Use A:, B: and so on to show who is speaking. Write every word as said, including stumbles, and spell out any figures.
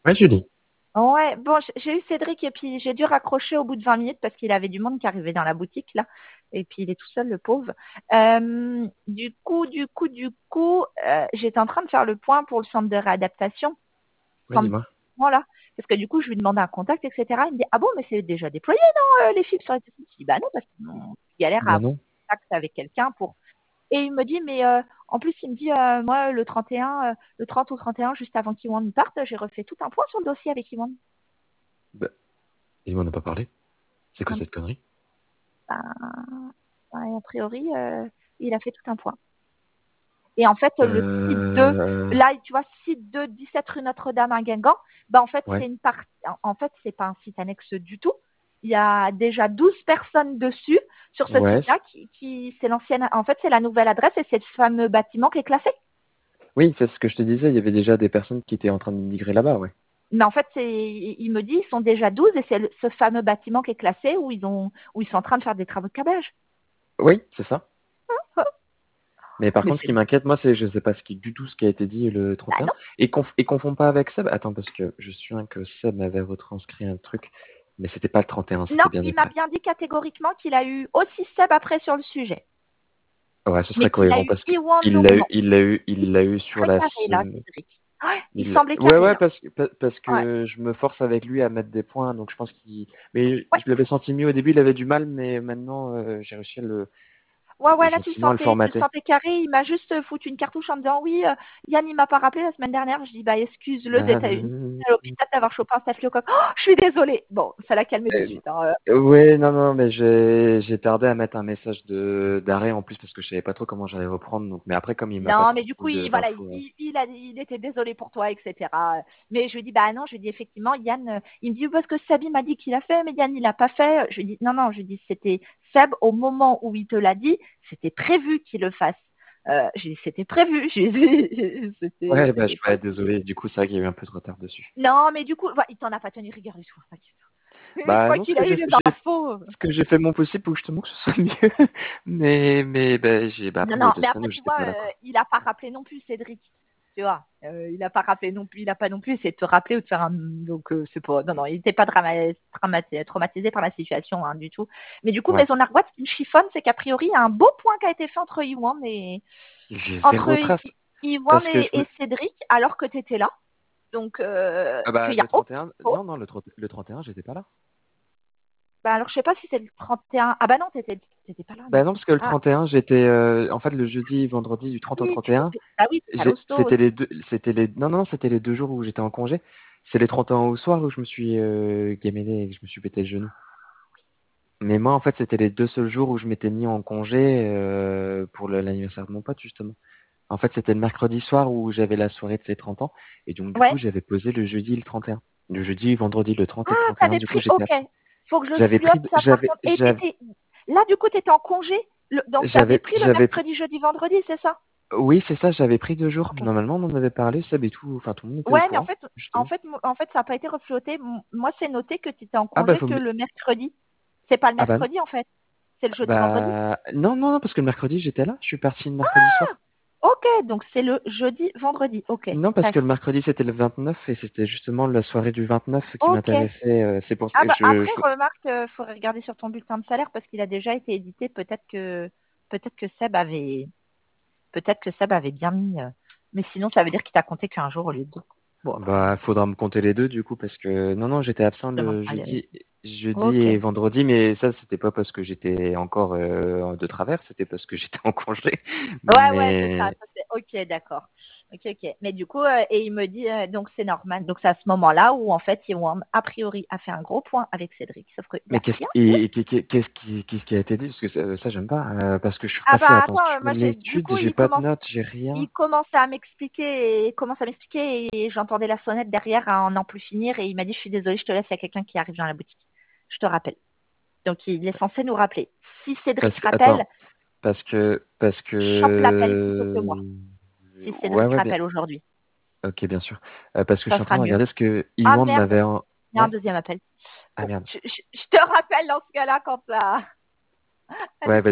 A: Ouais, Julie.
B: Ouais, bon, j- j'ai eu Cédric et puis j'ai dû raccrocher au bout de vingt minutes parce qu'il avait du monde qui arrivait dans la boutique là. Et puis il est tout seul, le pauvre. Euh, du coup, du coup, du coup, euh, j'étais en train de faire le point pour le centre de réadaptation.
A: Ouais,
B: Centre-
A: dis-moi.
B: Voilà. Parce que du coup, je lui demandais un contact, et cetera. Il me dit, ah bon, mais c'est déjà déployé, non, euh, les fibres sur les téléphone. Je dis, bah non, parce qu'on galère à
A: Bah
B: avoir
A: non.
B: contact avec quelqu'un pour. Et il me dit, mais euh, en plus, il me dit, euh, moi, le trente et un, euh, le trente ou trente et un, juste avant qu'Iwan parte, j'ai refait tout un point sur le dossier avec Iwan.
A: Bah, il m'en a pas parlé. C'est quoi cette connerie?
B: Ben, ouais, a priori, euh, il a fait tout un point. Et en fait, le site deux,
A: Euh...
B: là, tu vois, site deux, dix-sept rue Notre-Dame à Guingamp, ben, en fait,
A: Ouais.
B: c'est une partie, en en fait, c'est pas un site annexe du tout. Il y a déjà douze personnes dessus, sur ce
A: Ouais.
B: site-là, qui, qui c'est l'ancienne, en fait, c'est la nouvelle adresse et c'est le fameux bâtiment qui est classé.
A: Oui, c'est ce que je te disais. Il y avait déjà des personnes qui étaient en train d'immigrer là-bas, ouais.
B: Mais en fait, c'est, il me dit, ils sont déjà douze et c'est le- ce fameux bâtiment qui est classé où ils ont, où ils sont en train de faire des travaux de câblage.
A: Oui, c'est ça. Mais par
B: Mais
A: contre, ce
B: c'est,
A: qui m'inquiète, moi, c'est je sais pas ce qui du tout ce qui a été dit le
B: bah
A: trente et un.
B: non.
A: Et, conf et confond pas avec Seb. Attends, parce que je suis sûr que Seb m'avait retranscrit un truc, mais c'était pas le trente et un,
B: Non,
A: c'était bien
B: il m'a
A: après.
B: bien dit catégoriquement qu'il a eu aussi Seb après sur le sujet.
A: Ouais, ce
B: Mais
A: serait
B: qu'il a
A: cohérent
B: eu
A: parce
B: Iwan
A: qu'il l'a eu,
B: longuement.
A: il l'a eu,
B: Il
A: il l'a eu sur
B: très
A: la
B: carré là,
A: semaine.
B: Cédric. Ouais, il
A: Il...
B: semblait
A: Ouais,
B: carré
A: ouais,
B: là.
A: parce que, pa- parce
B: Ouais.
A: que je me force avec lui à mettre des points, donc je pense qu'il. Mais
B: Ouais.
A: je l'avais senti mieux au début, il avait du mal, mais maintenant euh, j'ai réussi à le
B: Ouais, ouais, là tu le
A: gentiment à le
B: sentais, tu le
A: formater.
B: sentais carré. Il m'a juste euh, foutu une cartouche en me disant oui, euh, Yann il m'a pas rappelé la semaine dernière. Je dis bah excuse-le
A: Bah,
B: d'être à une à l'hôpital d'avoir chopé un staphylocoque. Oh, je suis désolée. Bon, ça l'a calmé de
A: euh,
B: suite. Hein.
A: euh, ouais, non, non, mais j'ai j'ai tardé à mettre un message de d'arrêt en plus parce que je savais pas trop comment j'allais reprendre. Donc, mais après, comme il m'a pas
B: Non, mais du coup,
A: transmis de-
B: il, voilà,
A: d'infos.
B: il, il, a, il était désolé pour toi, et cetera. Mais je lui dis, bah non, je lui dis effectivement, Yann, euh, il me dit, parce que Sabi m'a dit qu'il a fait, mais Yann, il n'a pas fait. Je lui dis, non, non, je lui dis, c'était Seb, au moment où il te l'a dit, c'était prévu qu'il le fasse. Euh, j'ai dit, c'était prévu. J'ai dit, c'était,
A: Ouais, bah, je
B: c'était
A: suis pas
B: prévu.
A: désolé. Du coup, c'est vrai qu'il y a eu un peu de retard dessus.
B: Non, mais du coup, ouais, il t'en a pas tenu rigueur du tout, hein, t'inquiète. Une
A: Bah
B: fois
A: non, ce
B: qu'il
A: que
B: a eu
A: j'ai
B: les
A: j'ai-
B: infos.
A: ce que j'ai fait mon possible pour justement que ce soit mieux. Mais mais bah, j'ai bah
B: Non,
A: après il y a
B: non,
A: deux
B: mais
A: semaines
B: après,
A: où
B: tu
A: j'étais
B: vois,
A: pas là
B: euh,
A: quoi.
B: il n'a pas rappelé non plus, Cédric. Tu vois, euh, il n'a pas rappelé non plus, il n'a pas non plus essayé de te rappeler ou de faire un. Donc, euh, c'est pas. Non, non, il n'était pas drama- dramatisé, traumatisé par la situation, hein, du tout. Mais du coup,
A: Ouais.
B: Maison Narquois, ce qui me chiffonne, c'est qu'a priori, il y a un beau point qui a été fait entre Iwan et.
A: J'ai
B: Entre
A: zéro trace.
B: I- Iwan
A: Parce que je
B: et,
A: me.
B: et Cédric, alors que tu étais là. Donc, euh,
A: Ah bah
B: qu'il y a
A: le
B: aucun
A: trente et un.
B: faute.
A: Non, non, le, trente le trente et un, j'étais pas là.
B: Bah, alors, je sais pas si c'est le trente et un. Ah, bah non, t'étais, t'étais pas là,
A: Bah
B: non.
A: non, parce que le
B: Ah,
A: trente et un, j'étais. euh, En fait, le jeudi et vendredi du trente au
B: oui,
A: trente
B: tu
A: et un,
B: t'étais. Bah oui, t'étais à
A: j'ai-
B: l'hosto
A: c'était les
B: aussi.
A: deux. C'était les. Non, non, c'était les deux jours où j'étais en congé. C'est les trente et un au soir où je me suis euh, gaméné et que je me suis pété le genou. Mais moi, en fait, c'était les deux seuls jours où je m'étais mis en congé euh, pour le- l'anniversaire de mon pote, justement. En fait, c'était le mercredi soir où j'avais la soirée de ses trente ans. Et donc, du coup,
B: Ouais.
A: j'avais posé le jeudi et le trente et un. Le jeudi, vendredi, le trente et le
B: Ah,
A: trente et un,
B: t'avais
A: du coup,
B: pris,
A: j'étais
B: ok.
A: absent.
B: Faut que je
A: J'avais pris,
B: sliote ça par
A: j'avais,
B: contre. Et
A: j'avais,
B: t'étais, là, du coup, t'étais en congé. Le- donc, t'avais
A: j'avais,
B: pris le
A: j'avais pris,
B: mercredi, jeudi, vendredi, c'est ça?
A: oui, c'est ça, j'avais pris deux jours.
B: Ok.
A: Normalement, on en avait parlé, Seb et tout, enfin, tout le monde était au
B: Ouais, mais en
A: courant,
B: fait, en
A: justement.
B: fait, mo- en fait, ça n'a pas été reflété. M- Moi, c'est noté que tu étais en
A: Ah, bah,
B: congé
A: faut
B: que
A: me,
B: le mercredi. C'est pas le
A: ah, bah, non.
B: mercredi, en fait. C'est le jeudi, vendredi.
A: Bah, non, non, non, parce que le mercredi, j'étais là. Je suis parti le mercredi soir.
B: Ok, donc c'est le jeudi, vendredi. Ok.
A: Non, parce
B: Tac.
A: que le mercredi, c'était le vingt-neuf et c'était justement la soirée du vingt-neuf qui
B: Ok.
A: m'intéressait. euh, C'est pour ça
B: Ah
A: que
B: bah
A: je,
B: après,
A: je,
B: remarque, il faudrait regarder sur ton bulletin de salaire parce qu'il a déjà été édité. Peut-être que, peut-être que Seb avait, peut-être que Seb avait bien mis. euh, Mais sinon, ça veut dire qu'il t'a compté qu'un jour au lieu de deux. Bon, après,
A: Bah, faudra me compter les deux du coup parce que non non j'étais absent
B: je demande
A: le
B: pas les-
A: jeudi, jeudi
B: Ok.
A: et vendredi, mais ça c'était pas parce que j'étais encore euh, de travers, c'était parce que j'étais en congé.
B: Ouais, ouais, c'est ça.
A: Mais
B: ça, c'est- ok, d'accord. Ok, ok. Mais du coup, euh, et il me dit, euh, donc c'est normal. Donc c'est à ce moment-là où en fait, Iwan, a priori, a fait un gros point avec Cédric. Sauf qu'il n'y
A: mais
B: a
A: qu'est-ce
B: rien
A: qui,
B: eu.
A: et, et qu'est- qu'est-ce qui qu'est-ce qui a été dit parce que ça, ça, j'aime pas euh, parce que je suis
B: Ah
A: repassé.
B: bah
A: Attends,
B: attends,
A: je
B: euh,
A: fais
B: moi j'ai, du
A: l'étude,
B: coup,
A: j'ai
B: il
A: pas de
B: commence,
A: notes, j'ai rien.
B: il commence à m'expliquer, il commence à m'expliquer et j'entendais la sonnette derrière à en n'en plus finir et il m'a dit, je suis désolée, je te laisse, il y a quelqu'un qui arrive dans la boutique. Je te rappelle. Donc il est censé nous rappeler. Si
A: Parce
B: Cédric
A: que
B: rappelle,
A: attends, parce que parce
B: chope l'appel plutôt que moi.
A: que
B: Si
A: ouais
B: Cédric
A: ouais bien
B: rappelle aujourd'hui,
A: ok bien sûr. Euh, parce que je
B: ça
A: suis en train
B: sera
A: de
B: mieux.
A: regarder ce que
B: Ah
A: Iwan
B: merde,
A: m'avait en...
B: il y a un
A: Ouais.
B: deuxième appel.
A: Ah
B: Bon,
A: merde.
B: je, je- je te rappelle dans ce cas-là quand ça.
A: Ouais,